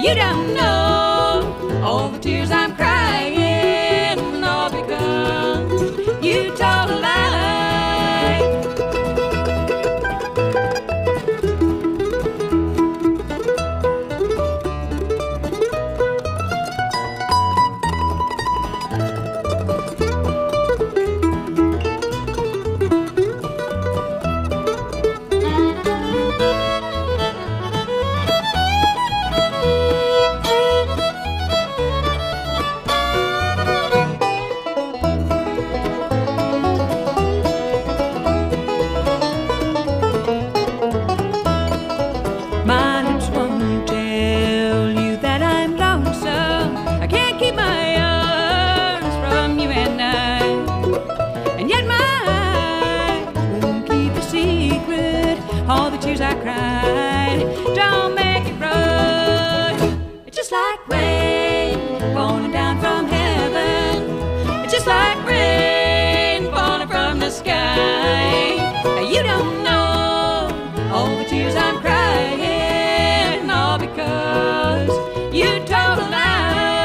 You don't know all the tears I'm crying, all because you told a lie. All the tears I cried don't make it right. It's just like rain falling down from heaven. It's just like rain falling from the sky. You don't know all the tears I'm crying, all because you told a lie.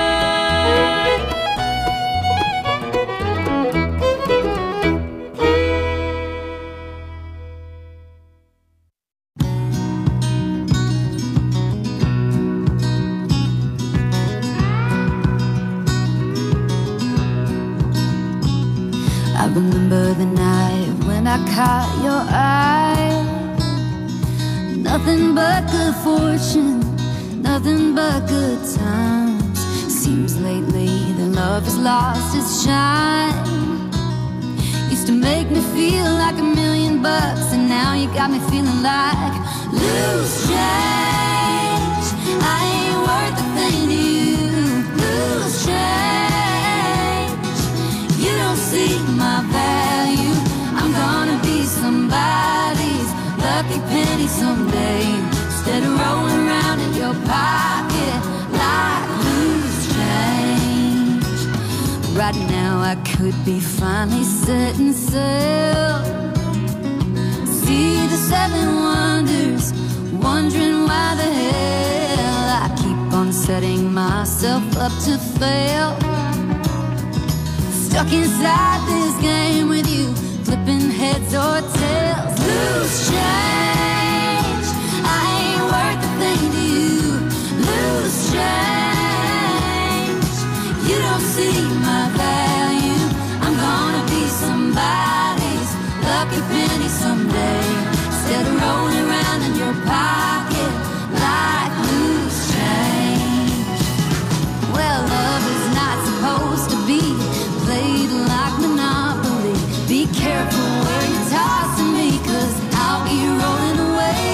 I remember the night when I caught your eye. Nothing but good fortune, nothing but good times. Seems lately that love has lost its shine. Used to make me feel like $1,000,000, and now you got me feeling like loose change. I ain't worth a thing to you. Loose change. You don't see my value. I'm gonna be somebody's lucky penny someday, instead of rolling around in your pocket like loose change. Right now I could be finally setting sail, see the 7 wonders, wondering why the hell I keep on setting myself up to fail. Stuck inside this game with you, flipping heads or tails. Loose change. I ain't worth a thing to you. Loose change. You don't see my value. I'm gonna be somebody's lucky penny someday, instead of rolling around in your pocket like loose change. Well, love is not supposed to be played like Monopoly. Be careful where you're tossing me, 'cause I'll be rolling away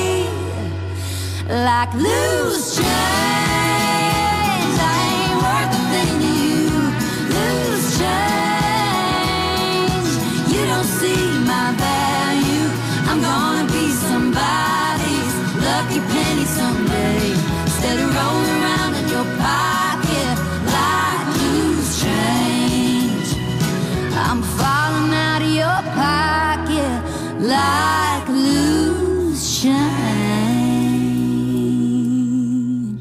like loose change. I ain't worth a thing to you. Loose change. You don't see my value. I'm gonna be somebody's lucky penny someday, instead of rolling around in your pocket like loose change. I'm falling out of your pocket like loose change.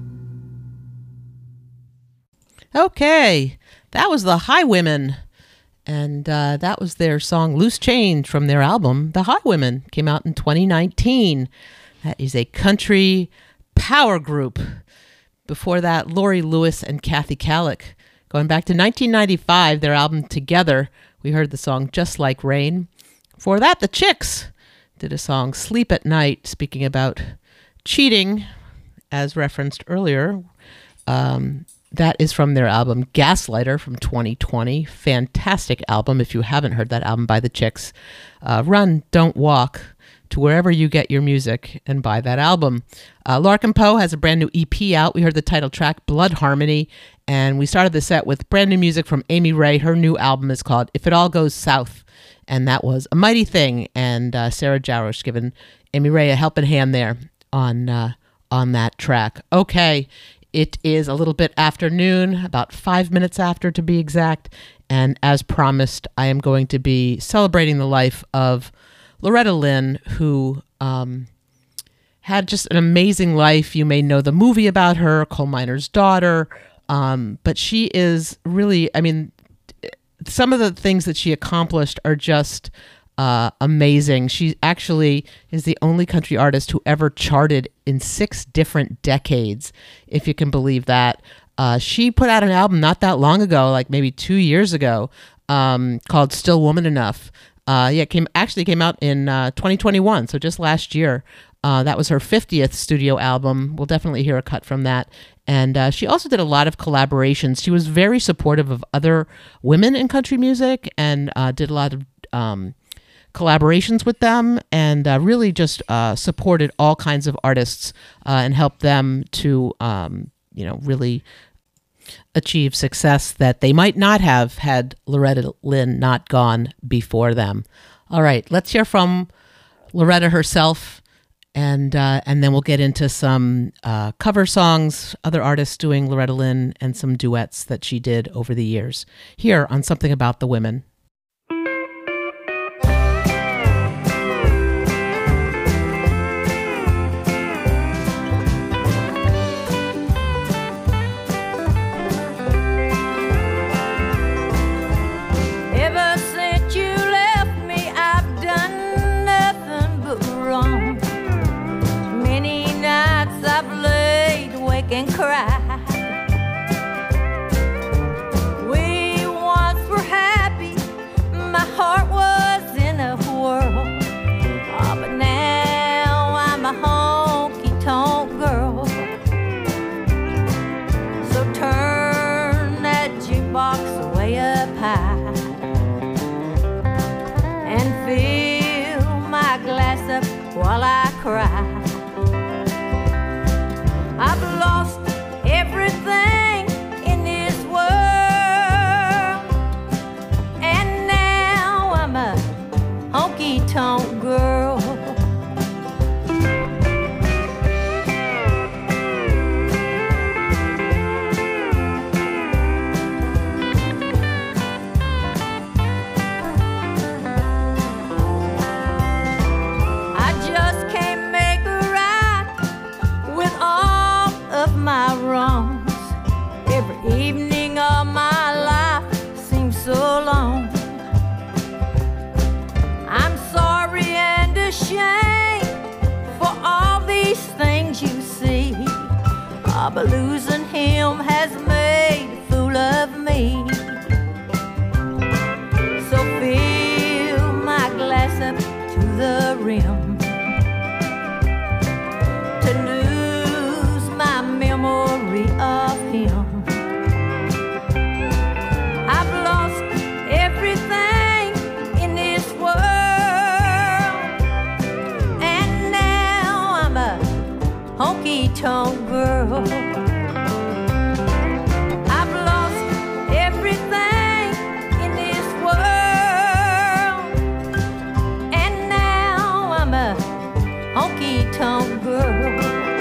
Okay, that was the Highwomen, and that was their song Loose Change from their album The Highwomen. Came out in 2019. That is a country power group. Before that, Lori Lewis and Kathy Kallick. Going back to 1995, their album Together, we heard the song Just Like Rain. For that, the Chicks did a song Sleep at Night, speaking about cheating, as referenced earlier. That is from their album Gaslighter from 2020. Fantastic album. If you haven't heard that album by the Chicks, run, don't walk to wherever you get your music and buy that album. Larkin Poe has a brand new EP out. We heard the title track, Blood Harmony, and we started the set with brand new music from Amy Ray. Her new album is called If It All Goes South, and that was a mighty thing. And Sarah Jarosz giving Amy Ray a helping hand there on that track. Okay, it is a little bit after noon, about 5 minutes after to be exact, and as promised, I am going to be celebrating the life of Loretta Lynn, who had just an amazing life. You may know the movie about her, Coal Miner's Daughter, but she is really, I mean, some of the things that she accomplished are just amazing. She actually is the only country artist who ever charted in 6 different decades, if you can believe that. She put out an album not that long ago, like maybe 2 years ago, called Still Woman Enough. It came out in 2021, so just last year. That was her 50th studio album. We'll definitely hear a cut from that. And she also did a lot of collaborations. She was very supportive of other women in country music and did a lot of collaborations with them, and really just supported all kinds of artists and helped them to, really achieve success that they might not have had Loretta Lynn not gone before them. All right, let's hear from Loretta herself, and then we'll get into some cover songs, other artists doing Loretta Lynn, and some duets that she did over the years. Here on Something About the Women. And cried. We once were happy, my heart was in a whirl. But now I'm a honky-tonk girl. So turn that jukebox way up high and fill my glass up while I cry. I've lost everything in this world, and now I'm a honky-tonk girl. I just can't make it right with all of my wrongs. Every evening of my life seems so long. I'm sorry and ashamed for all these things you see. But losing him has made a fool of me. So fill my glass up to the rim to lose my memory of him. I've lost everything in this world, and now I'm a honky-tonk girl. I've lost everything in this world, and now I'm a honky-tonk girl.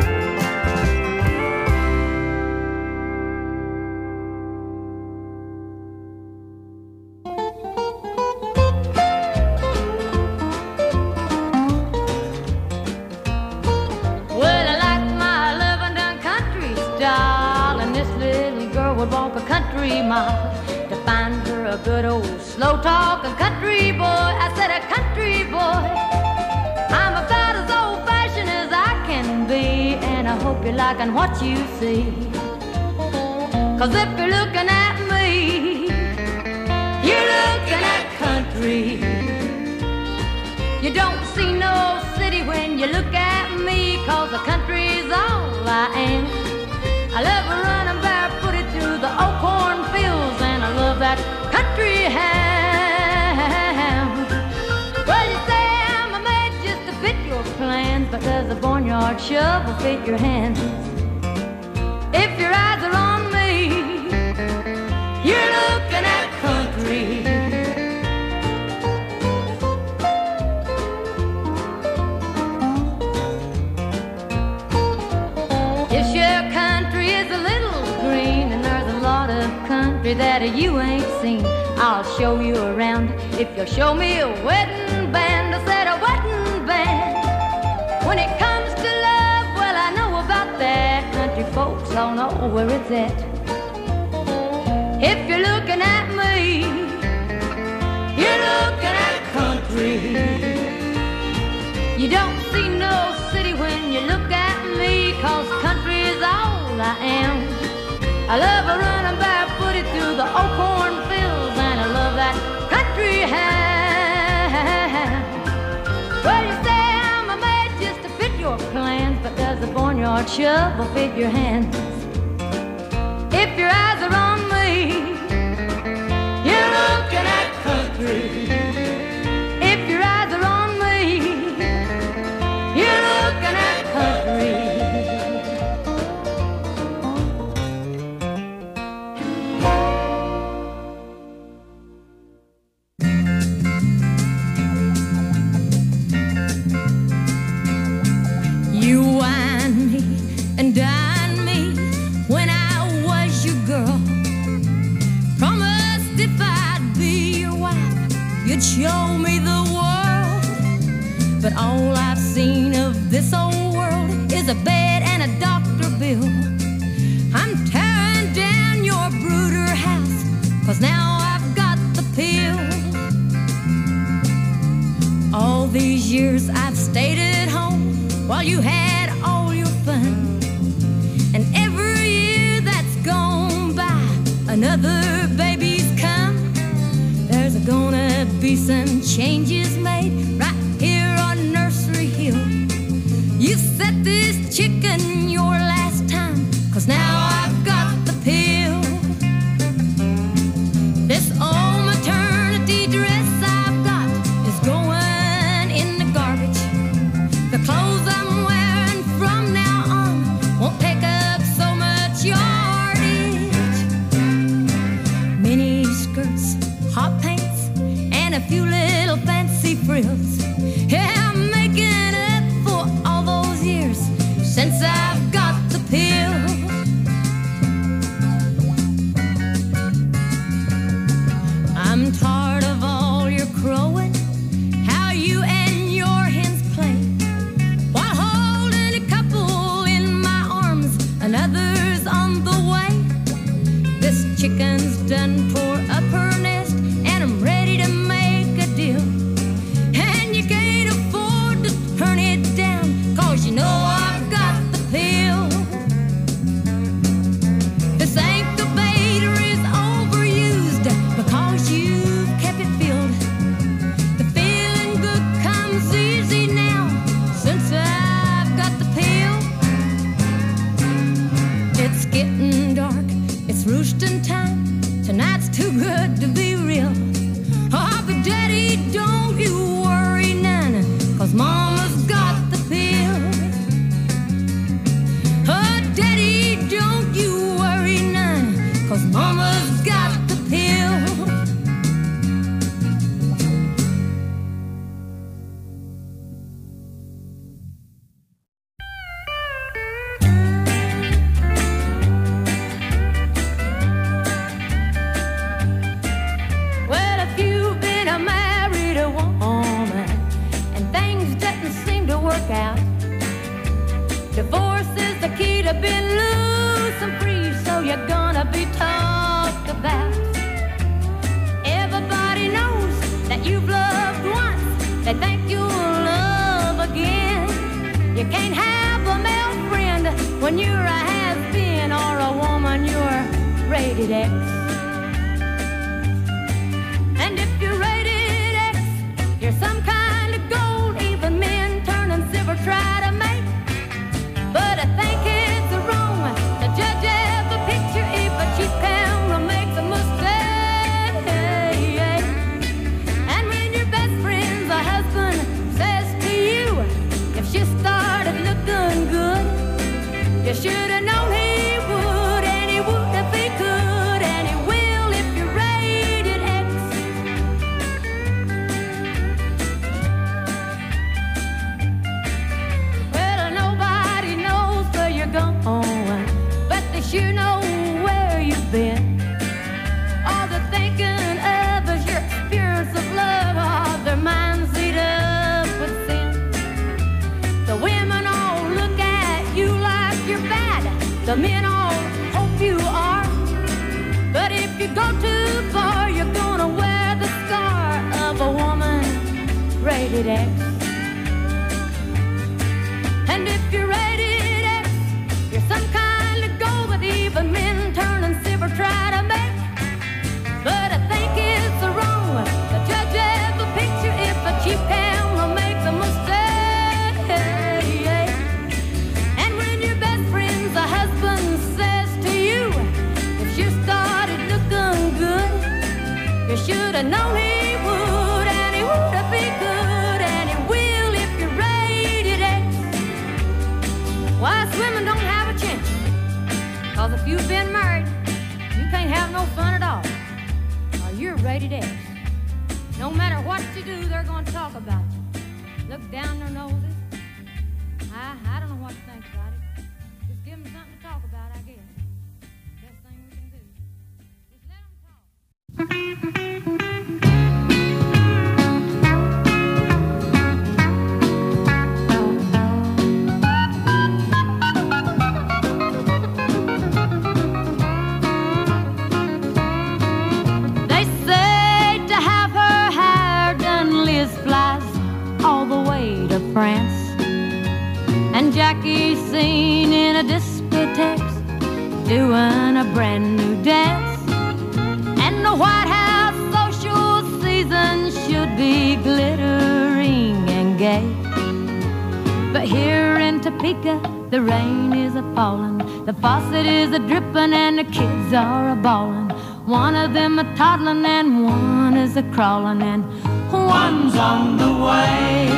Would walk a country mile to find her a good old slow talking country boy. I said a country boy. I'm about as old fashioned as I can be, and I hope you're liking what you see. 'Cause if you're looking at me, you're looking at country. You don't see no city when you look at me, 'cause the country's all I am. I love running barefooted through the old cornfields, and I love that country ham. Well, you say I'm made just to fit your plans, but does a barnyard shovel fit your hands? If your eyes are on me, you're looking at country. Yes, your country is a little green, and there's a lot of country that you ain't seen. I'll show you around if you'll show me a wedding band. I said a wedding band. When it comes to love, folks all know where it's at. If you're looking at me, you're looking at country. You don't see no city when you look at me, 'cause country is all I am. I love running barefooted through the old cornfields, and I love that country ham. Well, you say I'm made just to fit your plans, but does the barnyard shovel fit your hands? If your eyes are on me, you're looking at country. If your eyes are on me, you're looking at country. You wine me and dine me when I was your girl. Promised if I'd be your wife, you'd show me the world. But all I've seen of this old world is a bed and a doctor bill. I'm tearing down your brooder house, 'cause now I've got the pill. All these years I've stayed at home while you had all your fun. And every year that's gone by, another baby's come. There's gonna be some changes made right here on Nursery Hill. You set this chicken your last time, 'cause now I've got the pill. This old maternity dress I've got is going in the garbage. The clothes I'm wearing from now on won't take up so much yardage. Mini skirts, hot pants, and a few little fancy frills. Yeah, I'm making up for all those years since I've got the pill. I'm tired of all your crowing, how you and your hens play, while holding a couple in my arms, another's on the way. This chicken's done tore up her nest, and I'm ready to make a deal. And you can't afford to turn it down, 'cause you know I've got the pill. This incubator is overused because you've kept it filled. The feeling good comes easy now since I've got the pill. It's getting dark, it's roosting time. Tonight's too good to be real. Oh, but Daddy, don't you worry none, 'cause Mama's got the pill. Oh, Daddy, don't you worry none, 'cause Mama's got the pill. Well, if you've been a married woman and things didn't seem to work out, divorce is the key to being loose and free, so you're gonna be talked about. Everybody knows that you've loved once, they think you'll love again. You can't have a male friend when you're a has-been, or a woman you're rated X. And if you're rated X, you're some kind of gold. Even men turn and silver try to make. But I think it's wrong to judge every picture if a cheap camera makes a mistake. And when your best friend's a husband says to you, if she started looking good, you should have known he would, and he would if he could, and he will if you're rated X. Well, nobody knows where you're going, but they sure know where you've been. All they're thinking of is your experience of love, all their minds eat up with sin. The women all look at you like you're bad, the men all you go too far, you're gonna wear the scar of a woman rated X. And if you're rated X, you're some kind of gold that even men turn and silver try to make. But I think it's wrong to judge every picture if a cheap camera makes a mistake. And when your best friend's husband says to you, if you started looking good, you should have known he would, and he would have been good, and he will if you're rated X. Why, us women don't have a chance, 'cause if you've been married, you can't have no fun at all, or you're rated X. No matter what you do, they're going to talk about you. Look down their noses. I don't know what to think about it. Just give them something to talk about, I guess. Best thing we can do. Just let them talk. They say to have her hair done, Liz flies all the way to France. And Jackie's seen in a discotheque doing a brand new dance. And the White House social season should be glittering and gay. But here in Topeka, the rain is a-falling, the faucet is a-dripping, and the kids are a-bawling. One of them a-toddling and one is a-crawling, and one's on the way.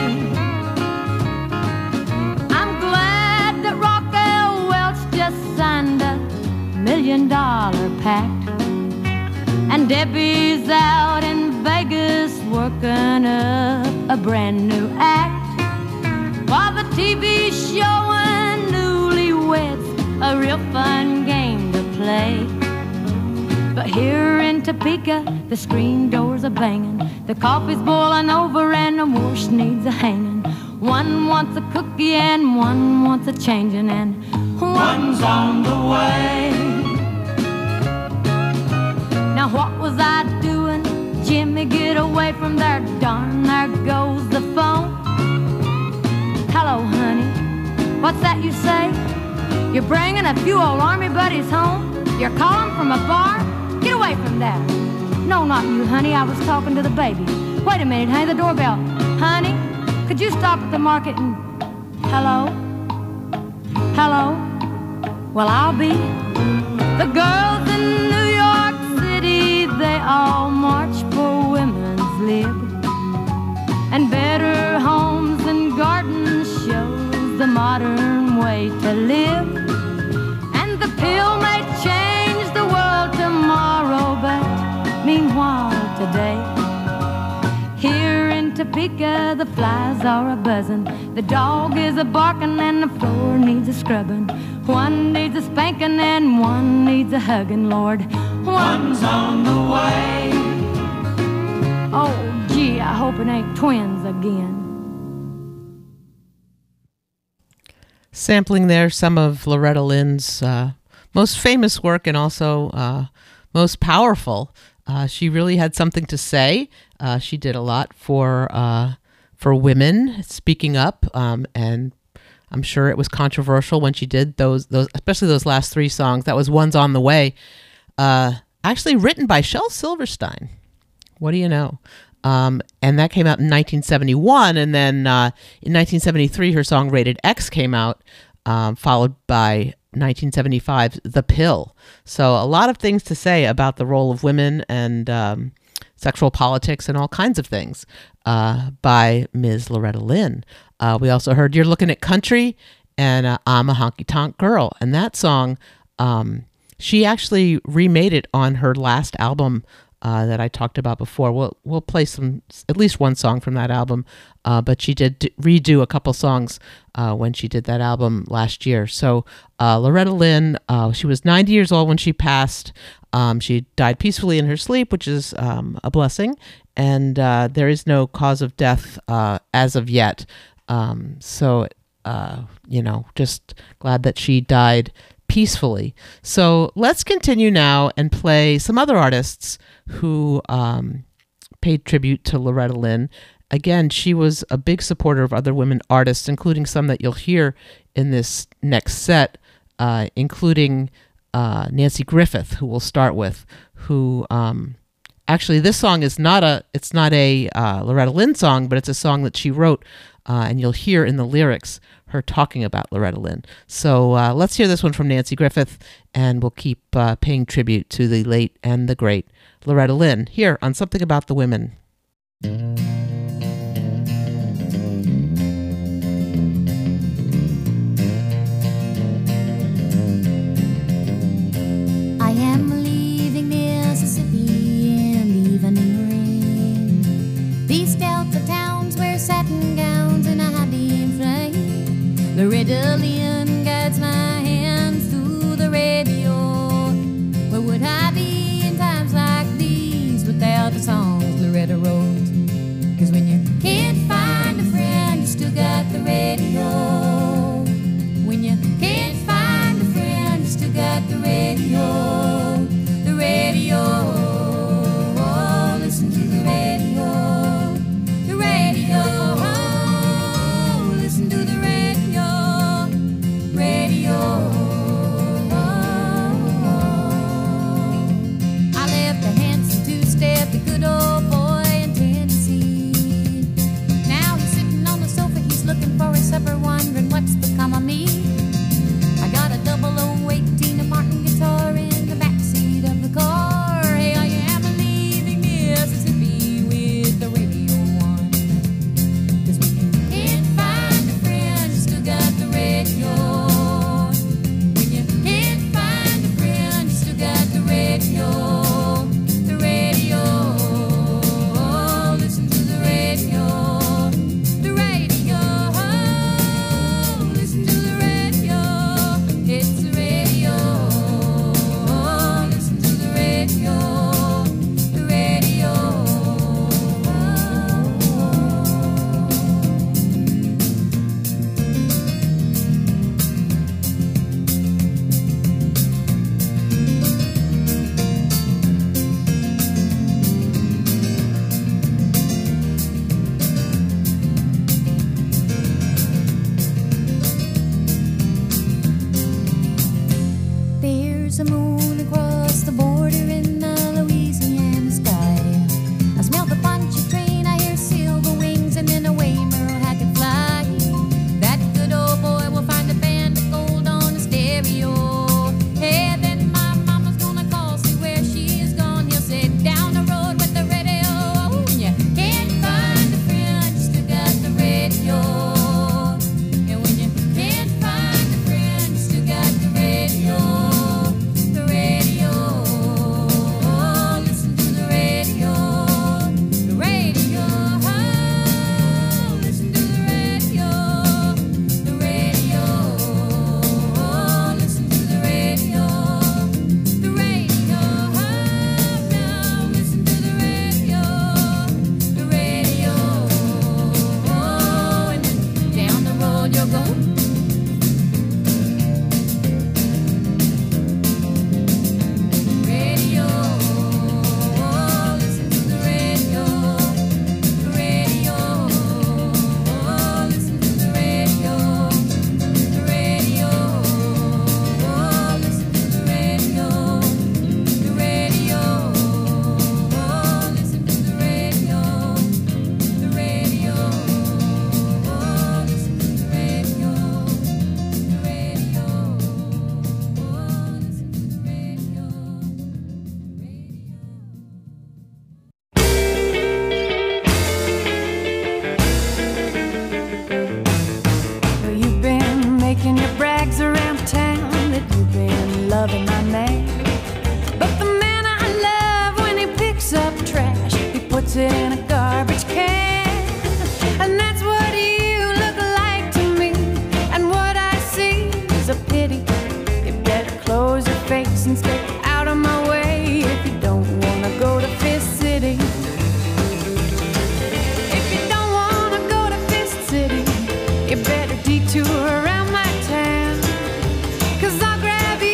I'm glad that Raquel Welch just signed a $1 million pact, and Debbie's out in Vegas working up a brand new act, while the TV showing Newlyweds, a real fun game to play. But here in Topeka, the screen doors are banging, the coffee's boiling over, and the wash needs a hanging. One wants a cookie and one wants a changing, and one's on the way. Now what was I doing? Jimmy, get away from there, darn, there goes the phone. Hello, honey, what's that you say? You're bringing a few old army buddies home? You're calling from a bar? Get away from there. No, not you, honey, I was talking to the baby. Wait a minute, honey, the doorbell. Honey, could you stop at the market and... Hello? Hello? Well, I'll be. The girls in New York City, they all march for women's lib, and better homes and gardens shows the modern way to live. And the pill may change the world tomorrow, but meanwhile today, here in Topeka, the flies are a-buzzing, the dog is a-barking, and the floor needs a scrubbing. One needs a spanking and one needs a hugging, Lord. One's on the way. Oh, gee, I hope it ain't twins again. Sampling there some of Loretta Lynn's most famous work and also most powerful. She really had something to say. She did a lot for women speaking up, and I'm sure it was controversial when she did those, especially those last three songs. That was One's on the Way, actually written by Shel Silverstein. What do you know? And that came out in 1971, and then in 1973, her song Rated X came out, followed by 1975's The Pill. So a lot of things to say about the role of women and sexual politics and all kinds of things by Ms. Loretta Lynn. We also heard You're Looking at Country and I'm a Honky Tonk Girl. And that song, she actually remade it on her last album that I talked about before. We'll play at least one song from that album, but she did redo a couple songs when she did that album last year. So Loretta Lynn, she was 90 years old when she passed. She died peacefully in her sleep, which is a blessing, and there is no cause of death as of yet. So just glad that she died peacefully. So let's continue now and play some other artists who paid tribute to Loretta Lynn. Again, she was a big supporter of other women artists, including some that you'll hear in this next set, including Nancy Griffith, who we'll start with, who actually this song is not a Loretta Lynn song, but it's a song that she wrote, and you'll hear in the lyrics her talking about Loretta Lynn. So let's hear this one from Nancy Griffith, and we'll keep paying tribute to the late and the great Loretta Lynn here on Something About the Women. I am leaving Mississippi in the evening rain. These Delta towns wear satin gowns and a happy flame. Loretta Lynn guides my hands through the radio. Where would I be in times like these without the songs Loretta wrote? 'Cause when you can't find a friend, you still got the radio. When you can't find a friend, you still got the radio. The radio. Oh, listen to the radio. The radio. Oh, listen to the radio. Radio. I left the handsome two-step, the good old boy in Tennessee. Now he's sitting on the sofa, he's looking for his supper, wondering what's become of me. I got a 0018 Tina Martin guitar in the backseat of the car. Hey, I am leaving Mississippi with the radio on. 'Cause when you can't find a friend, you still got the radio. When you can't find a friend, you still got the radio. The radio. Oh, listen to the radio. The radio. Oh, listen to the radio. It's the radio. Oh, listen to the radio. The radio. There's a moon across the border in the Louisiana sky. I smell the punchy train, I hear silver wings, and in a way Merle Haggard fly. That good old boy will find a band of gold on the stereo. Hey, then my mama's gonna call, see where she is gone. He'll say, down the road with the radio. When you can't find a friend, you still got the radio. And when you can't find a friend, you still got the radio. The radio. Oh, listen to the radio. The radio. Oh, listen to the radio. The radio. Oh, listen to the radio. The radio. Oh, now listen to the radio. The radio. Oh, and then down the road you'll go. Radio. Oh, listen to the radio. The radio. Oh, listen to the radio. The radio. Oh, listen to the radio. The radio. Oh, listen to the radio. The radio. Oh, listen to the radio. The radio. Oh, listen to the radio. Well, you've been making your brags around town that you've been loving my man. But the man I love, when he picks up trash, he puts it in a garbage can. And that's what you look like to me. And what I see is a pity. You better close your face and stay out of my way if you don't want to go to Fist City. If you don't want to go to Fist City, you better detour around my town. 'Cause I'll grab you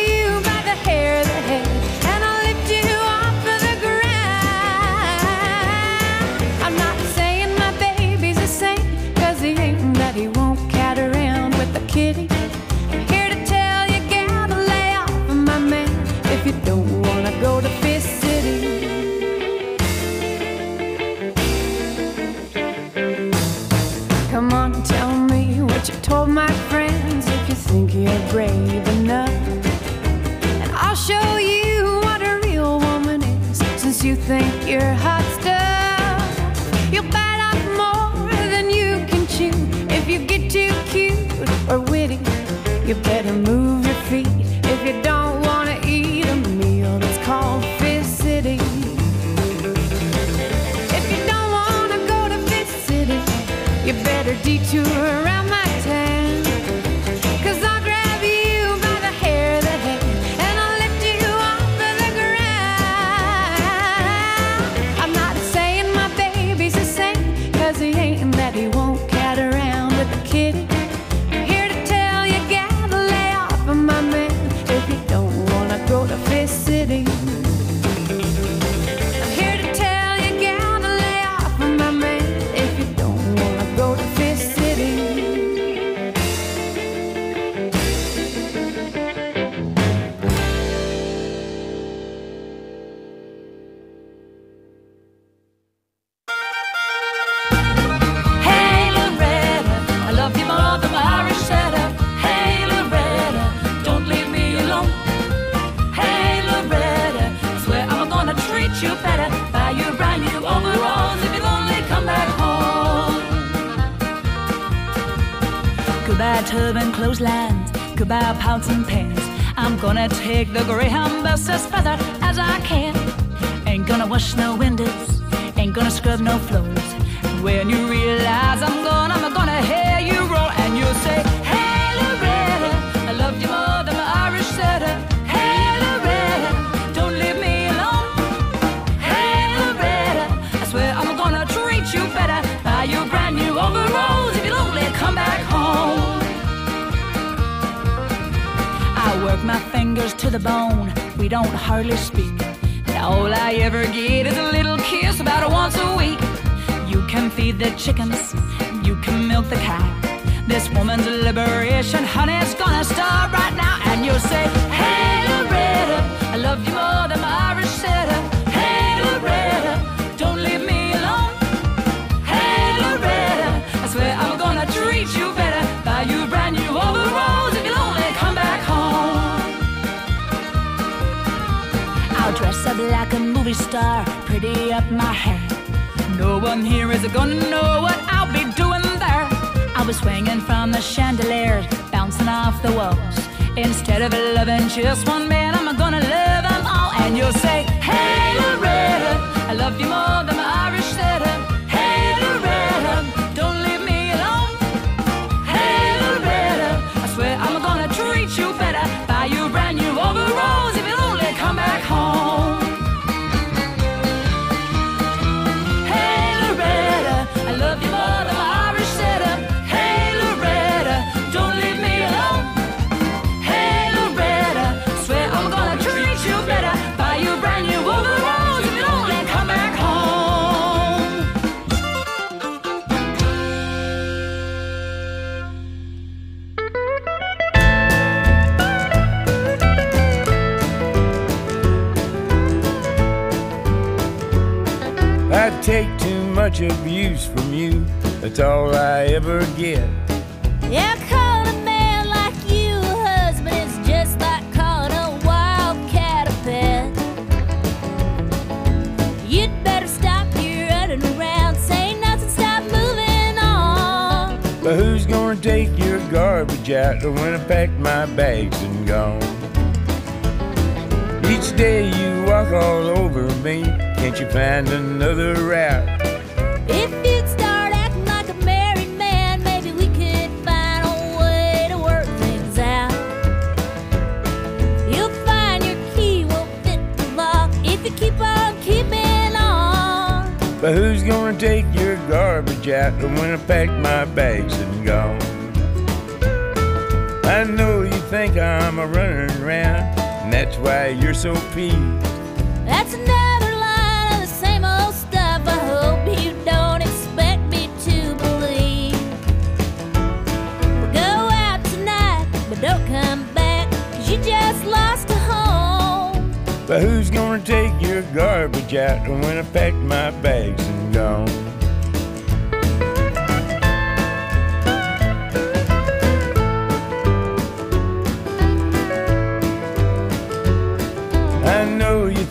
think you're brave enough, and I'll show you what a real woman is. Since you think you're hot stuff, you'll bite off more than you can chew. If you get too cute or witty, you better move your feet. If you don't want to eat a meal that's called Fizz City, if you don't want to go to Fizz City, you better detour around my town. 'Cause I'll grab you by the hair of the head and I'll lift you off of the ground. I'm not saying my baby's the same, 'cause he ain't, and that he won't cat around with the kitty. I'm here to tell you, gotta lay off of my man if you don't wanna go to Fizz City. I'm here to tell you, gotta lay off of my man if you don't wanna go to Fizz City. Hey Loretta, I love you more than my Irish setter. Hey Loretta, don't leave me alone. Hey Loretta, swear I'm gonna treat you better. Buy you brand new overalls if you'll only come back home. Goodbye tub and clotheslines, goodbye pots and pans. I'm gonna take the Greyhound bus as fast as I can. Ain't gonna wash no windows, ain't gonna scrub no floors. When you realize I'm gonna hear you roar, and you'll say, hey Loretta, I love you more than my Irish setter. Hey Loretta, don't leave me alone. Hey Loretta, I swear I'm gonna treat you better. Buy you brand new overalls if you'll only come back home. I work my fingers to the bone, we don't hardly speak. And all I ever get is a little kiss about once a week. You can feed the chickens, you can milk the cow. This woman's liberation, honey, it's gonna start right now. And you'll say, hey Loretta, I love you more than my Irish setter. Hey Loretta, don't leave me alone. Hey Loretta, I swear I'm gonna treat you better. Buy you brand new overalls if you'll only come back home. I'll dress up like a movie star, pretty up my hair. No one here is gonna know what I'll be doing there. I'll be swinging from the chandeliers, bouncing off the walls. Instead of loving just one man, I'm gonna love them all. And you'll say, hey Loretta, I love you more than my Irish setter. Hey Loretta, don't leave me alone. Hey Loretta, I swear I'm gonna treat you better. Buy you brand new overalls if you'll only come back home. Hey Loretta, I love you more than my Irish setter. Hey Loretta, don't leave me alone. Hey Loretta, swear I'm gonna treat you better. Buy you brand new overalls if you'll only come back home. I take too much abuse from you, that's all I ever get. Yeah, calling a man like you a husband is just like calling a wildcat a pet. You'd better stop your running around, say nothing, stop moving on. But who's gonna take your garbage out when I pack my bags and gone? Each day you walk all over me, can't you find another route? If you'd start acting like a married man, maybe we could find a way to work things out. You'll find your key won't fit the lock if you keep on keeping on. But who's gonna take your garbage out when I pack my bags and gone? I know you think I'm a running around, and that's why you're so peeved. That's another line of the same old stuff. I hope you don't expect me to believe. We'll go out tonight, but don't come back, 'cause you just lost a home. But who's gonna take your garbage out when I pack my bags and gone?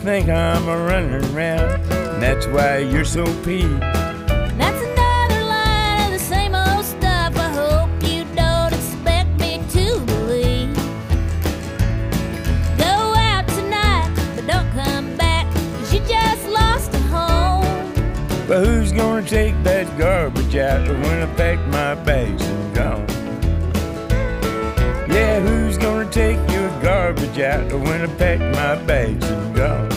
think I'm a running around, and that's why you're so peeved. That's another line of the same old stuff. I hope you don't expect me to believe. Go out tonight, but don't come back, 'cause you just lost a home. But who's gonna take that garbage out when I pack my bags and gone? Yeah, who's gonna take your garbage out when I pack my bags and gone?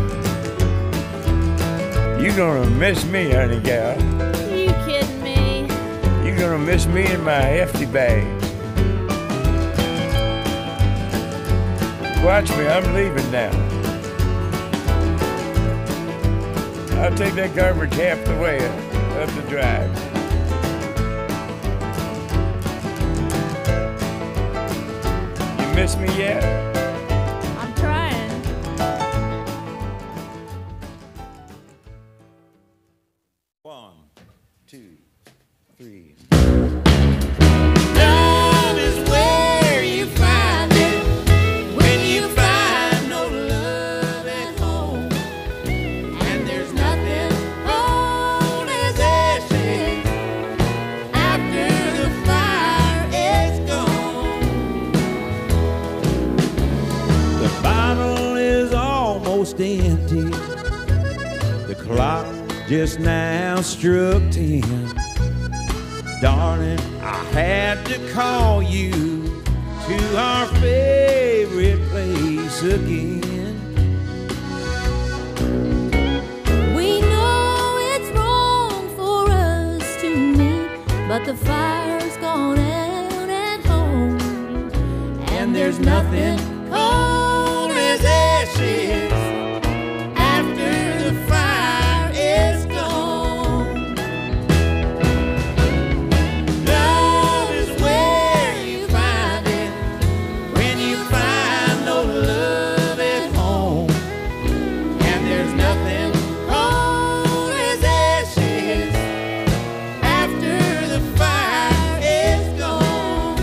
You gonna miss me, honey gal. You kidding me? You gonna miss me in my hefty bags. Watch me, I'm leaving now. I'll take that garbage half the way up the drive. You miss me yet? I'm trying. One, two, three. Love is where you find it when you find no love at home. And there's nothing cold as ashes after the fire is gone. The bottle is almost empty. The clock just now struck 10. Darling, I had to call you to our favorite place again. We know it's wrong for us to meet, but the fire's gone out at home. And there's nothing cold as ashes after the fire is gone. Love is where you find it when you find no love at home. And there's nothing cold as ashes after the fire is gone.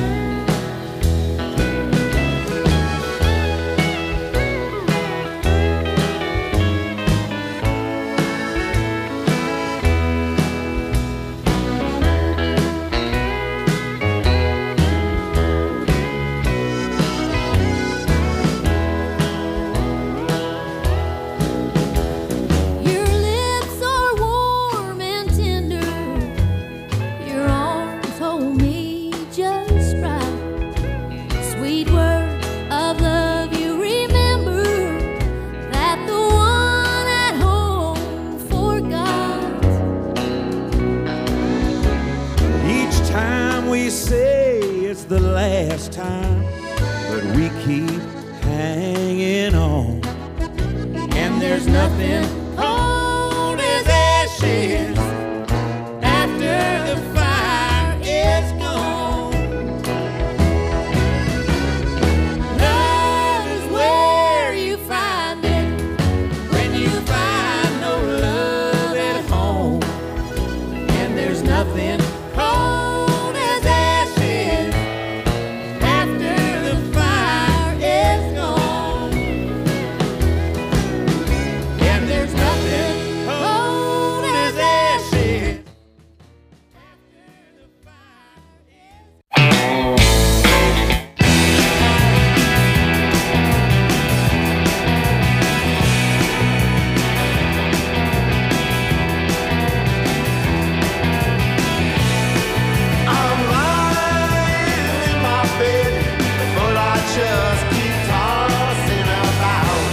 Your lips are warm and tender. Your arms hold me just right. Sweet words of love you remember that the one at home forgot. Each time we say it's the last time, but we keep hanging on. And there's nothing cold as ashes after the fire is gone. Love is where you find it when you find no love at home. And there's nothing cold as ashes after the fire is gone. And there's nothing cold as ashes after the fire is I'm lying in my bed, but I just keep tossing about.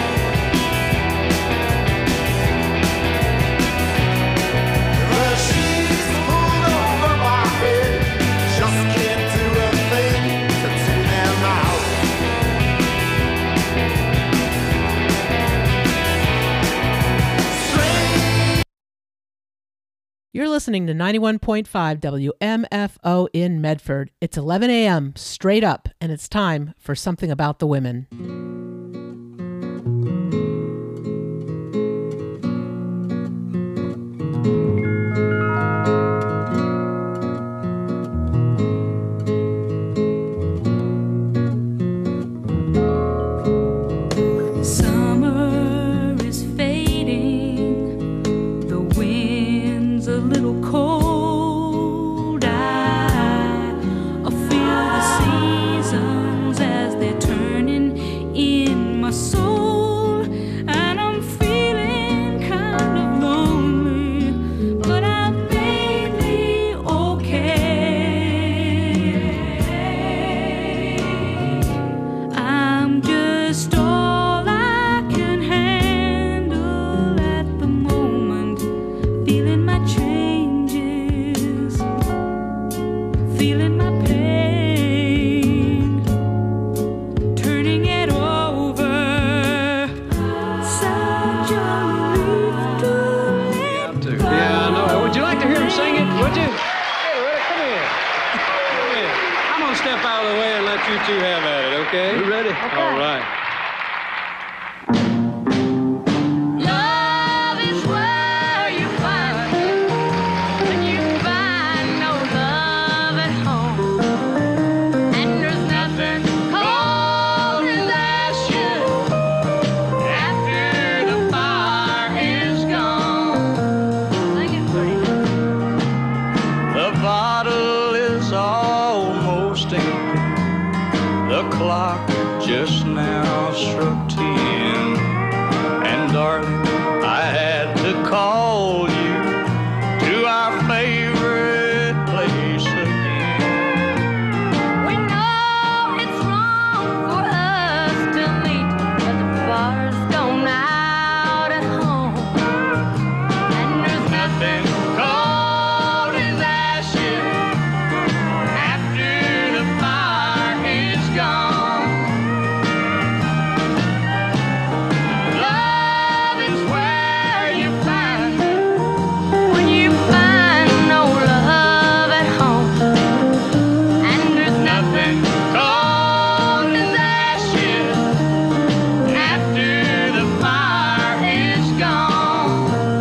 The sheets pulled over my head, just can't do a thing to tune them out. Strange. You're listening to 91.5 WMFO in Medford. It's 11 a.m. straight up, and it's time for Something About the Women. Summer about you two have at it, okay? You ready? Okay. All right. Love is where you find it when you find no love at home. And there's nothing cold as ashes after the fire is gone. Sing it, please. The bottle is almost empty. The clock just now struck 10. And darling, I had to call you to our favorite place again. We know it's wrong for us to meet, but the fire's gone out at home. And there's nothing cold as ashes after the fire is gone. Love is where you find it when you find no love at home. And there's nothing cold as ashes after the fire is gone.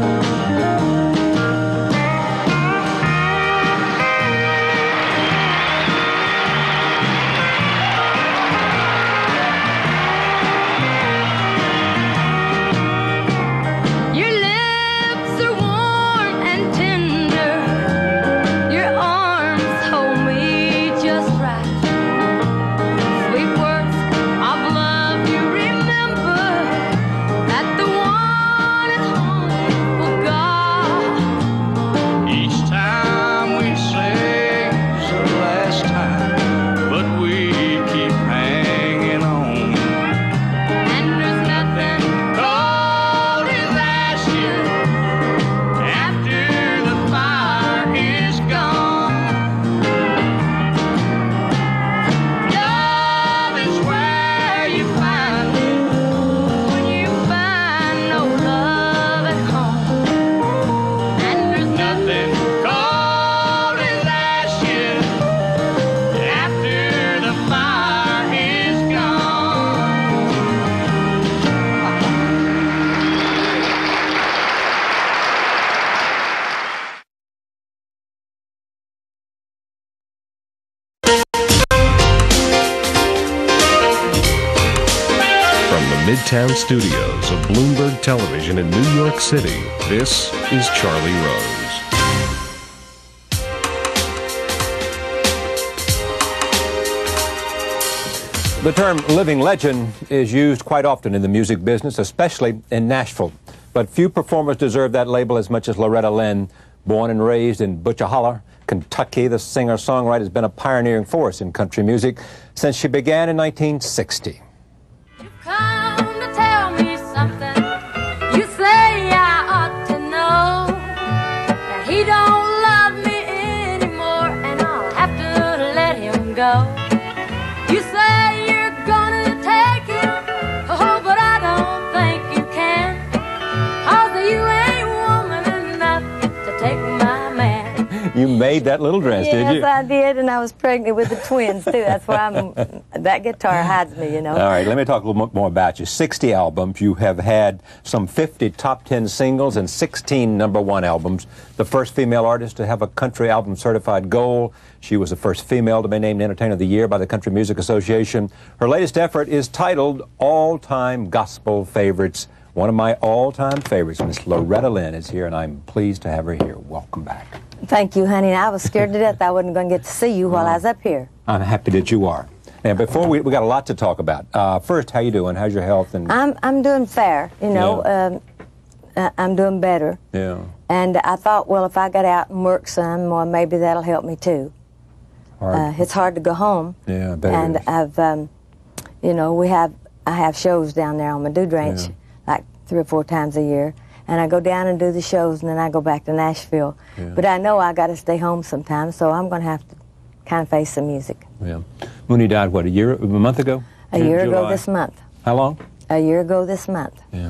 Your lips are warm and tender. Your arms hold me just right. Sweet words of love you remember that the one at home forgot. Each time we say it's the last time, but we keep hanging on. And there's nothing cold as ashes after the fire is gone. Love is where you find it when you find no love at home. And there's nothing cold as ashes after the fire is gone. From the Midtown studios of Bloomberg Television in New York City, this is Charlie Rose. The term living legend is used quite often in the music business, especially in Nashville. But few performers deserve that label as much as Loretta Lynn. Born and raised in Butcher Holler, Kentucky, the singer-songwriter has been a pioneering force in country music since she began in 1960. Come to tell me something. You say I ought to know that he don't love me anymore, and I'll have to let him go. You say you're gonna take him, oh, but I don't think you can, 'cause you ain't woman enough to take my man. You made that little dress, did you? Yes, I did, and I was pregnant with the twins, too. That's why that guitar hides me, you know. All right, let me talk a little more about you. 60 albums. You have had some 50 top 10 singles and 16 #1 albums. The first female artist to have a country album certified gold. She was the first female to be named Entertainer of the Year by the Country Music Association. Her latest effort is titled All-Time Gospel Favorites. One of my all-time favorites, Miss Loretta Lynn, is here, and I'm pleased to have her here. Welcome back. Thank you, honey. I was scared to death I wasn't going to get to see you while I was up here. I'm happy that you are. Now, before we got a lot to talk about. First, how you doing? How's your health? And I'm doing fair, you know. I'm doing better. Yeah. And I thought, well, if I got out and worked some, well, maybe that'll help me too. It's hard to go home. Yeah, I bet it And is. I've, you know, I have shows down there on my Dude Ranch, like 3 or 4 times a year. And I go down and do the shows, and then I go back to Nashville. Yeah. But I know I got to stay home sometimes, so I'm going to have to kind of face the music. Yeah. Mooney died, what, a month ago? A year ago July? this month. How long? A year ago this month. Yeah.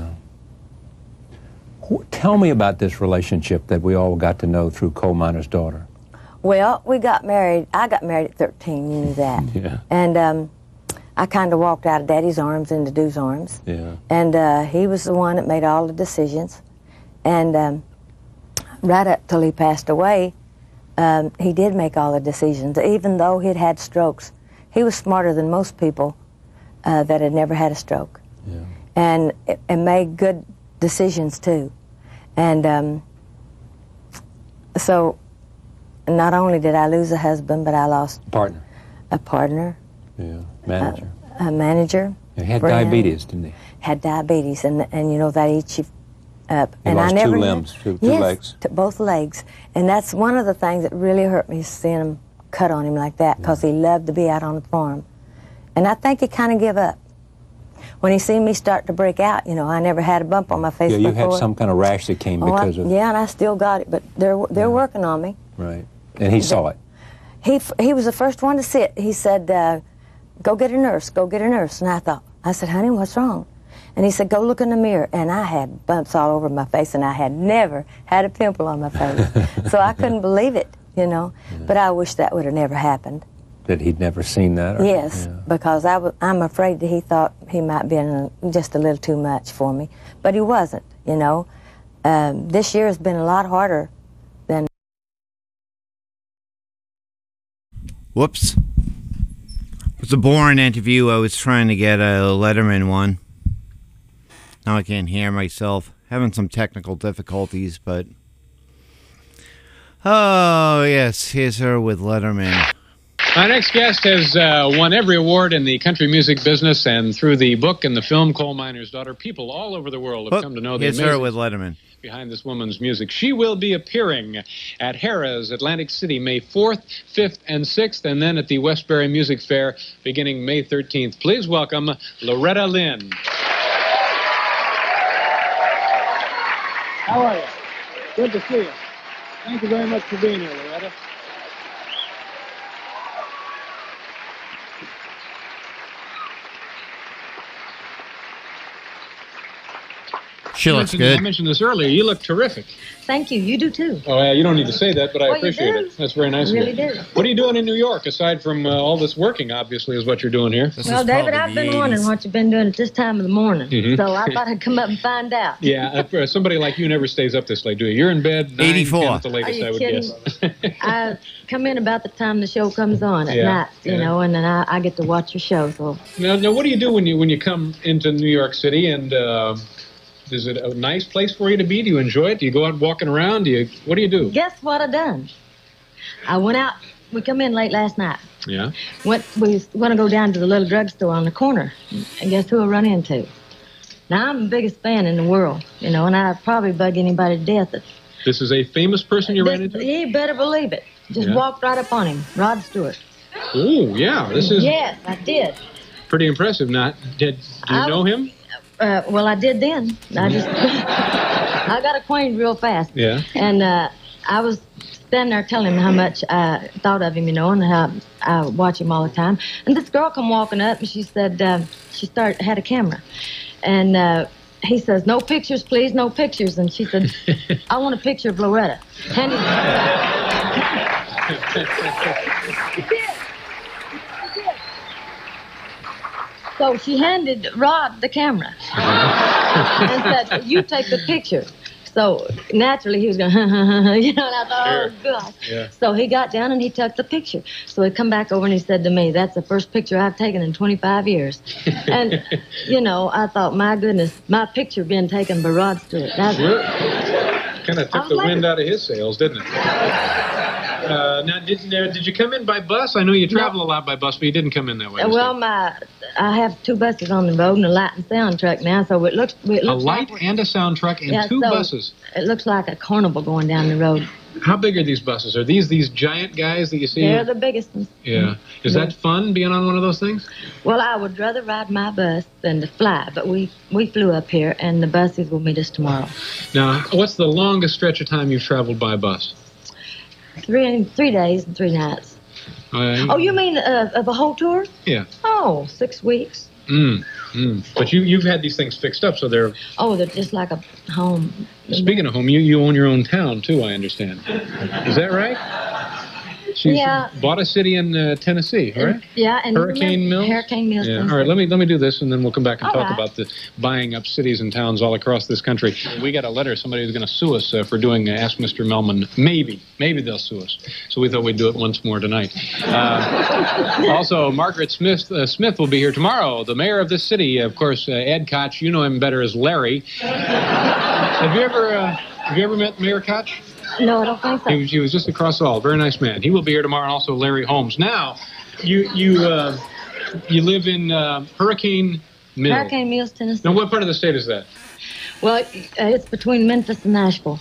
Tell me about this relationship that we all got to know through Coal Miner's Daughter. Well, we got married. I got married at 13. You knew that. Yeah. And I kind of walked out of Daddy's arms into Dude's arms. Yeah. And he was the one that made all the decisions. And right up till he passed away, he did make all the decisions. Even though he'd had strokes, he was smarter than most people that had never had a stroke. Yeah. And made good decisions too. And so not only did I lose a husband, but I lost a partner. Yeah, manager. A manager. He had friend. diabetes, didn't he? Had diabetes, and you know that eats you up. He and lost I never two knew- limbs, two yes, legs. Both legs. And that's one of the things that really hurt me, seeing him cut on him like that, because he loved to be out on the farm. And I think he kind of gave up. When he seen me start to break out, you know, I never had a bump on my face Yeah, you before. had some kind of rash that came because of... Yeah, and I still got it, but they're working on me. Right. And he saw it. He was the first one to see it. He said, go get a nurse, go get a nurse. And I said, honey, what's wrong? And he said, go look in the mirror. And I had bumps all over my face, and I had never had a pimple on my face. So I couldn't believe it, you know. Yeah. But I wish that would have never happened. That he'd never seen that? Or, yes, yeah. Because I'm afraid that he thought he might be just a little too much for me. But he wasn't, you know. This year has been a lot harder than... Whoops. It was a boring interview. I was trying to get a Letterman one. Now I can't hear myself. Having some technical difficulties, but... Oh, yes, here's her with Letterman. Our next guest has won every award in the country music business, and through the book and the film Coal Miner's Daughter, people all over the world have come to know the here's her amazing with Letterman. behind this woman's music. She will be appearing at Harrah's, Atlantic City, May 4th, 5th, and 6th, and then at the Westbury Music Fair beginning May 13th. Please welcome Loretta Lynn. How are you? Good to see you. Thank you very much for being here, Loretta. She looks good. I mentioned this earlier. You look terrific. Thank you. You do too. Oh, yeah, you don't need to say that, but I Well, you appreciate do. it. That's very nice You of really you. do. What are you doing in New York, aside from all this working, obviously, is what you're doing here? Well, David, I've been wondering what you've been doing at this time of the morning, Mhm. so I thought I'd come up and find out. Yeah, somebody like you never stays up this late, do you? You're in bed 9, 84. 10 at the latest, Are you I would kidding? guess. I come in about the time the show comes on at Yeah, night, you yeah. know, and then I get to watch your show. So Now, what do you do when you come into New York City, and is it a nice place for you to be? Do you enjoy it? Do you go out walking around? What do you do? guess what I done? I went out. We come in late last night. Yeah. We was going to go down to the little drugstore on the corner, and guess who I run into? Now I'm the biggest fan in the world, you know, and I'd probably bug anybody to death. This is a famous person you ran into? You better believe it. Just Yeah. walked right up on him, Rod Stewart. Oh, yeah. This is Yes, I did. pretty impressive. Now, do you know him? Well, I did then. I just I got acquainted real fast. Yeah. And I was standing there telling him how much I thought of him, you know, and how I watch him all the time. And this girl come walking up, and she said she had a camera, and he says, "No pictures, please, no pictures." And she said, "I want a picture of Loretta." And so she handed Rod the camera and said, "You take the picture." So naturally he was going, you know, and I thought, oh, God. Yeah. So he got down and he took the picture. So he come back over and he said to me, "That's the first picture I've taken in 25 years. And, you know, I thought, my goodness, my picture being taken by Rod Stewart. Kind of took the wind out of his sails, didn't it? Now, did you come in by bus? I know you travel a lot by bus, but you didn't come in that way. Well, I have 2 buses on the road and a light and sound truck now, so it looks a light and a sound truck and 2 so buses. It looks like a carnival going down the road. How big are these buses? Are these giant guys that you see? They're the biggest ones. Yeah. Is that fun, being on one of those things? Well, I would rather ride my bus than to fly, but we flew up here, and the buses will meet us tomorrow. Now, what's the longest stretch of time you've traveled by bus? 3 days and 3 nights. Oh, you mean of a whole tour? Yeah. Oh, 6 weeks. But you've had these things fixed up, so they're... Oh, they're just like a home. Speaking of home, you own your own town, too, I understand. Is that right? She Yeah. bought a city in Tennessee, right? Yeah, and Hurricane Mills? Hurricane Mills. Yeah. Tennessee. All right, let me do this, and then we'll come back and All talk right. about the buying up cities and towns all across this country. We got a letter. Somebody was going to sue us for doing Ask Mr. Melman. Maybe they'll sue us. So we thought we'd do it once more tonight. Also, Margaret Smith will be here tomorrow. The mayor of this city, of course, Ed Koch. You know him better as Larry. Have you ever met Mayor Koch? No, I don't think so. He was just across the hall. Very nice man. He will be here tomorrow, and also Larry Holmes. Now, you live in Hurricane Mills. Hurricane Mills, Tennessee. Now, what part of the state is that? Well, it's between Memphis and Nashville.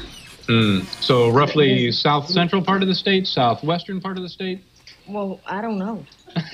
So roughly south central part of the state, southwestern part of the state? Well, I don't know.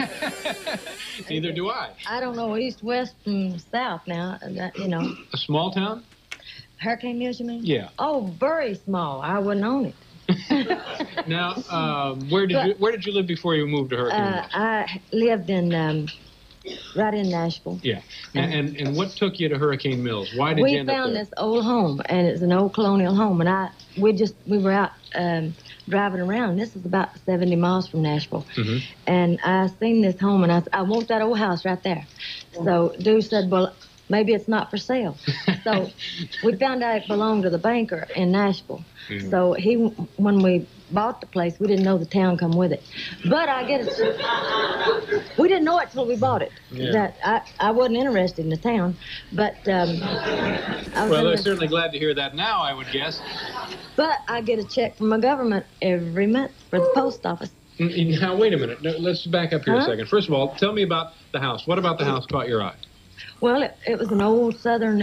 Neither do I. I don't know east, west, and south now. You know. A small town? Hurricane Mills, you mean? Yeah. Oh, very small. I wouldn't own it. Now, where did you live before you moved to Hurricane Mills? I lived in right in Nashville. Yeah. And what took you to Hurricane Mills? Why did you We end up found there? this old home, and it's an old colonial home, and we were out driving around. This is about 70 miles from Nashville. Mm-hmm. And I seen this home, and I said, I want that old house right there. So dude said, well, maybe it's not for sale. So we found out it belonged to the banker in Nashville. Mhm. So when we bought the place, we didn't know the town come with it. But I get it. We didn't know it till we bought it. Yeah. That I wasn't interested in the town, but I was Well, they're interested. certainly glad to hear that now, I would guess. But I get a check from my government every month for the post office. Now, wait a minute. No, let's back up here a Huh? second. First of all, tell me about the house. What about the house caught your eye? Well, it was an old southern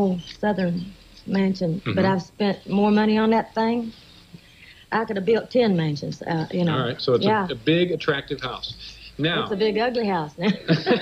mansion, but Mhm. I've spent more money on that thing. I could have built 10 mansions, you know. All right, so it's yeah. a big, attractive house. Now, It's a big, ugly house now.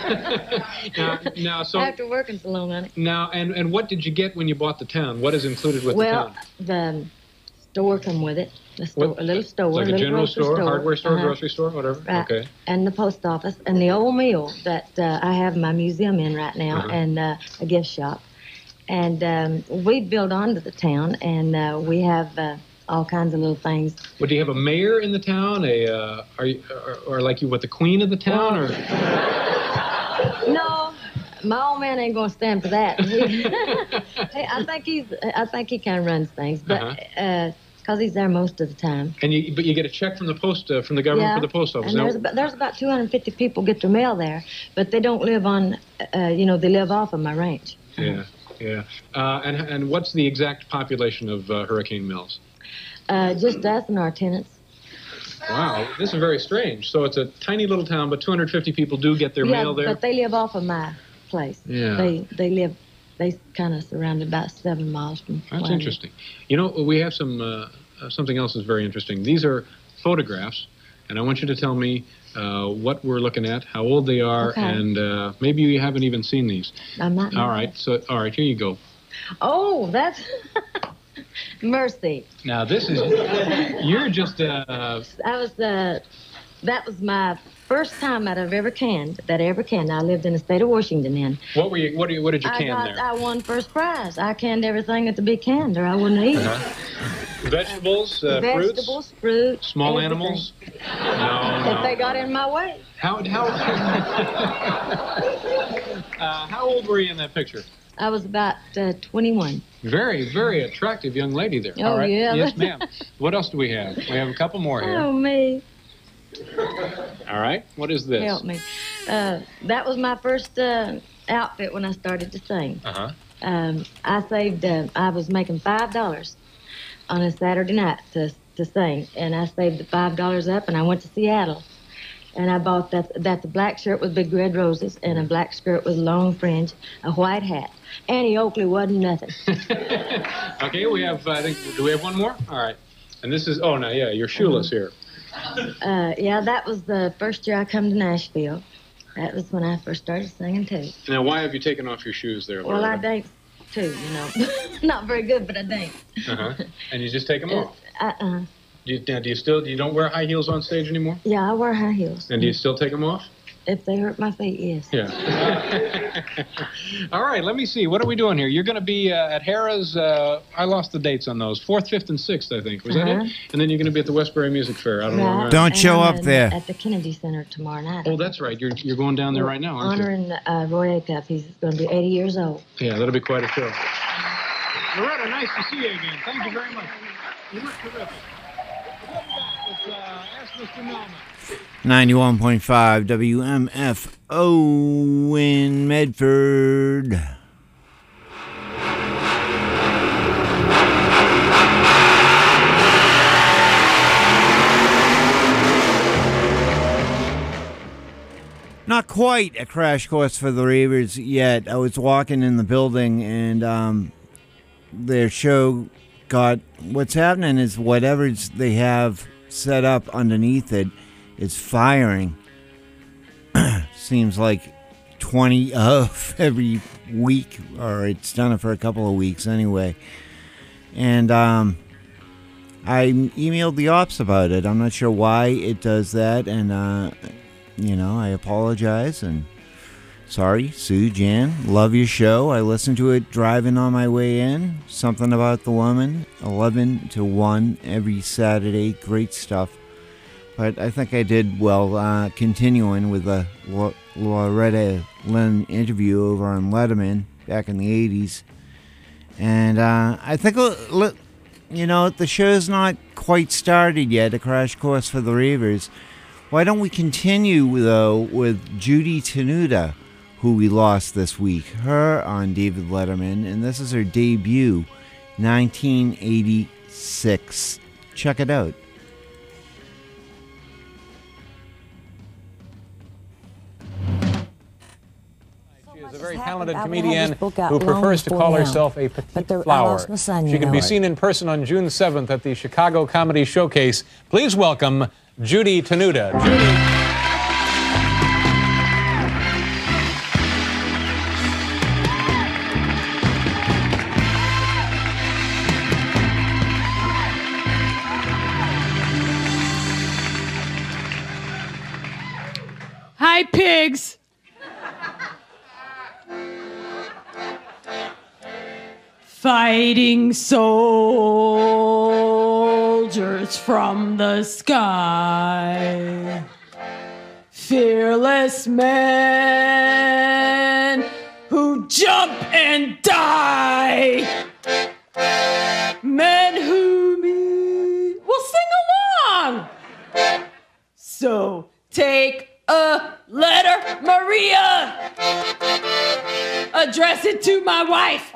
now, so After working so long on it. now, and what did you get when you bought the town? What is included with Well, the town? the store come with it. The store, What? a little store, Like a little general grocery store, hardware store, Uh-huh. grocery store, whatever. Right. Okay. And the post office, and the old mill that I have my museum in right now, Uh-huh. and a gift shop. And we built onto the town, and we have all kinds of little things. Well, do you have a mayor in the town? Are you, or like you, what, the queen of the town, or? No, my old man ain't gonna stand for that. Hey, I think he kind of runs things, but Uh-huh. because he's there most of the time. But you get a check from the from the government for the post office. And Now, there's about 250 people get their mail there, but they don't live on, they live off of my ranch. yeah, yeah. And what's the exact population of Hurricane Mills? Just us and our tenants. Wow, this is very strange. So it's a tiny little town, but 250 people do get their mail there? But they live off of my place. Yeah. They kind of surrounded about 7 miles from That's where I live. interesting. You know, we have something else that's very interesting. These are photographs, and I want you to tell me what we're looking at, how old they are, Okay. and maybe you haven't even seen these. I'm not. All right, here you go. Oh, that's mercy. Now this is, you're just, That was my first time that I've ever canned. I lived in the state of Washington then. what did you can there? I won first prize. I canned everything that to be canned, or I wouldn't eat it. Vegetables, Vegetables, fruit, small everything. animals? If they got in my way. How old were you in that picture? I was about 21. Very, very attractive young lady there. Oh, All right. yeah. Yes, ma'am. What else do we have? We have a couple more here. Oh, me. All right. What is this? Help me. That was my first outfit when I started to sing. Uh-huh. I saved, I was making $5 on a Saturday night to sing, and I saved the $5 up, and I went to Seattle. And I bought that's a black shirt with big red roses, and a black skirt with long fringe, a white hat. Annie Oakley wasn't nothing. Okay, we have, do we have one more? All right. And this is, you're shoeless here. Yeah, that was the first year I come to Nashville. That was when I first started singing, too. Now, why have you taken off your shoes there, Well, I Loretta? danced, too, Not very good, but I danced. Uh-huh. And you just take them off? Uh-uh. Do you don't wear high heels on stage anymore? Yeah, I wear high heels. And do you still take them off? If they hurt my feet, yes. Yeah. All right, let me see. What are we doing here? You're going to be at Harrah's. I lost the dates on those. 4th, 5th, and 6th, I think. Was that it? And then you're going to be at the Westbury Music Fair. I don't know. Don't show up there. At the Kennedy Center tomorrow night. Oh, that's right. You're going down there right now, aren't you? Honoring Roy Acuff. He's going to be 80 years old. Yeah, that'll be quite a show. Loretta, nice to see you again. Thank you very much. You look terrific. Let's ask Mr. Melman. 91.5 WMFO in Medford. Not quite a crash course for the Reavers yet. I was walking in the building and their show got... What's happening is whatever they have set up underneath it is firing. Seems like 20 of every week, or it's done it for a couple of weeks anyway. And I emailed the ops about it. I'm not sure why it does that, and I apologize, and sorry, Sue, Jan, love your show. I listened to it driving on my way in. Something About the Woman, 11 to 1 every Saturday. Great stuff. But I think I did well continuing with the Loretta Lynn interview over on Letterman back in the 80s. And I think, the show's not quite started yet, a crash course for the Reavers. Why don't we continue, though, with Judy Tenuta, who we lost this week. Her on David Letterman, and this is her debut, 1986. Check it out. A very talented comedian who prefers to call herself a petite flower. She can be seen in person on June 7th at the Chicago Comedy Showcase. Please welcome Judy Tenuta. Judy. Hi, pigs. Fighting soldiers from the sky, fearless men who jump and die, men who meet. We'll sing along. So take a letter, Maria. Address it to my wife.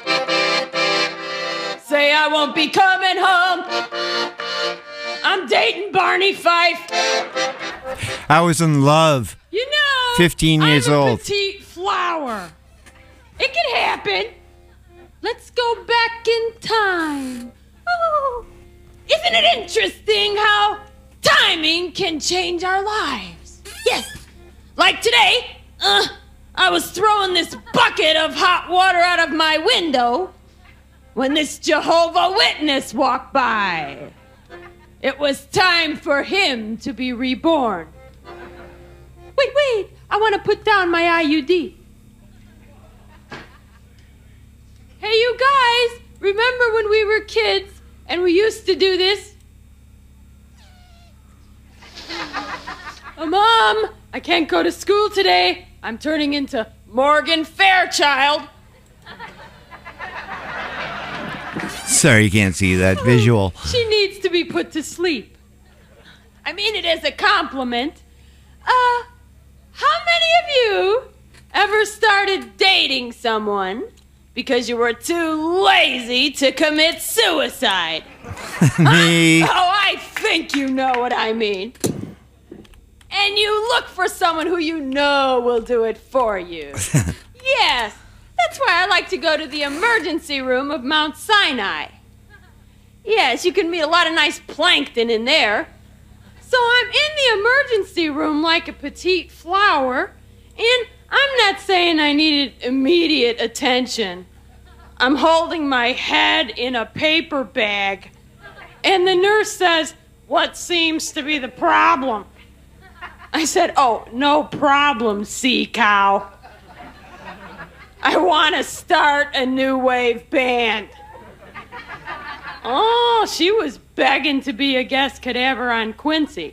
Say I won't be coming home. I'm dating Barney Fife. I was in love. 15 years old. I'm a petite flower. It can happen. Let's go back in time. Oh, isn't it interesting how timing can change our lives? Yes. Like today, I was throwing this bucket of hot water out of my window when this Jehovah Witness walked by. It was time for him to be reborn. Wait, I want to put down my IUD. Hey, you guys, remember when we were kids and we used to do this? Mom, I can't go to school today. I'm turning into Morgan Fairchild. Sorry, you can't see that visual. She needs to be put to sleep. I mean it as a compliment. How many of you ever started dating someone because you were too lazy to commit suicide? Me. Oh, I think you know what I mean. And you look for someone who you know will do it for you. Yes, that's why I like to go to the emergency room of Mount Sinai. Yes, you can meet a lot of nice plankton in there. So I'm in the emergency room like a petite flower, and I'm not saying I needed immediate attention. I'm holding my head in a paper bag, and the nurse says, "What seems to be the problem?" I said, oh, no problem, sea cow. I want to start a new wave band. Oh, she was begging to be a guest cadaver on Quincy.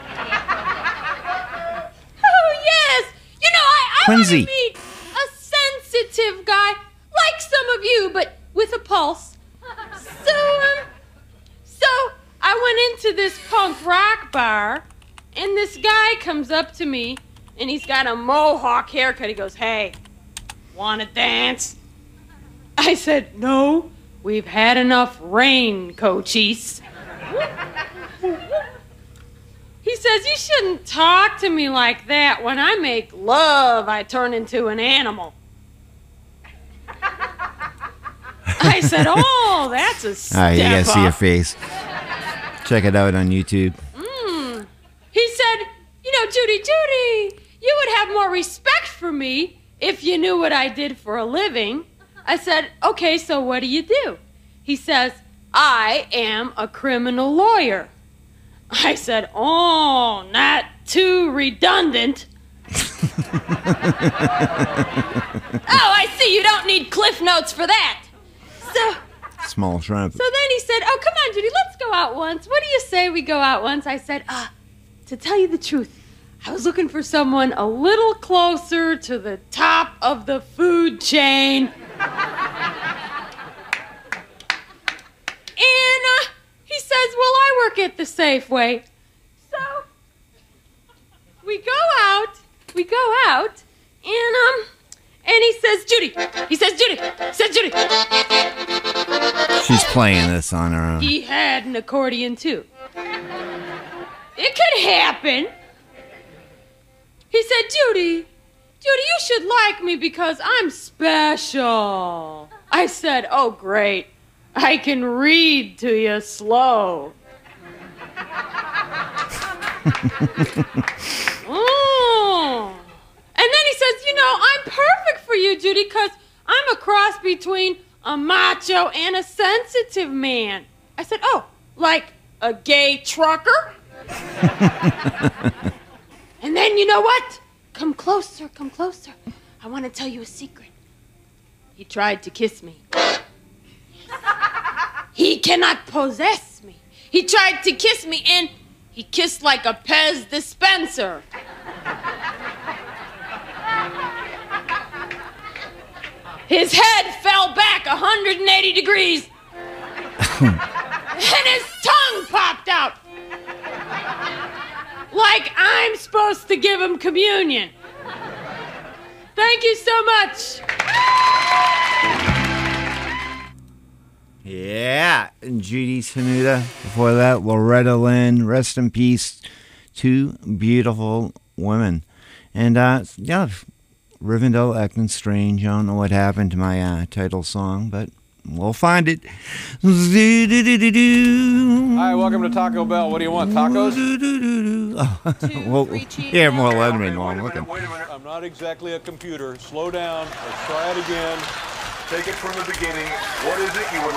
Oh, yes. You know, I want to Quincy. meet a sensitive guy, like some of you, but with a pulse. So I went into this punk rock bar, and this guy comes up to me, and he's got a mohawk haircut. He goes, hey, wanna dance? I said, no, we've had enough rain, Cochise. He says, you shouldn't talk to me like that. When I make love, I turn into an animal. I said, oh, that's a step All right, you gotta see your up. face. Check it out on YouTube. He said, you know, Judy, you would have more respect for me if you knew what I did for a living. I said, okay, so what do you do? He says, I am a criminal lawyer. I said, oh, not too redundant. Oh, I see, you don't need Cliff Notes for that. Small shrimp. So then he said, oh, come on, Judy, let's go out once. What do you say we go out once? I said, to tell you the truth, I was looking for someone a little closer to the top of the food chain. And he says, well, I work at the Safeway. So we go out, and he says, Judy. She's playing this on her own. He had an accordion, too. It could happen. He said, Judy, you should like me because I'm special. I said, oh, great. I can read to you slow. Oh. And then he says, you know, I'm perfect for you, Judy, because I'm a cross between a macho and a sensitive man. I said, oh, like a gay trucker? And then you know what? Come closer. I want to tell you a secret. He tried to kiss me. He cannot possess me. He tried to kiss me, and he kissed like a Pez dispenser. His head fell back 180 degrees. And his tongue popped out. Like I'm supposed to give him communion. Thank you so much. Yeah, and Judy Tenuta. Before that, Loretta Lynn. Rest in peace. Two beautiful women. And, yeah, Rivendell acting strange. I don't know what happened to my title song, but we'll find it. Hi, welcome to Taco Bell. What do you want, tacos? Well, yeah, more Letterman while I'm looking. I'm not exactly a computer. Slow down. Let's try it again. Take it from the beginning. What is it you would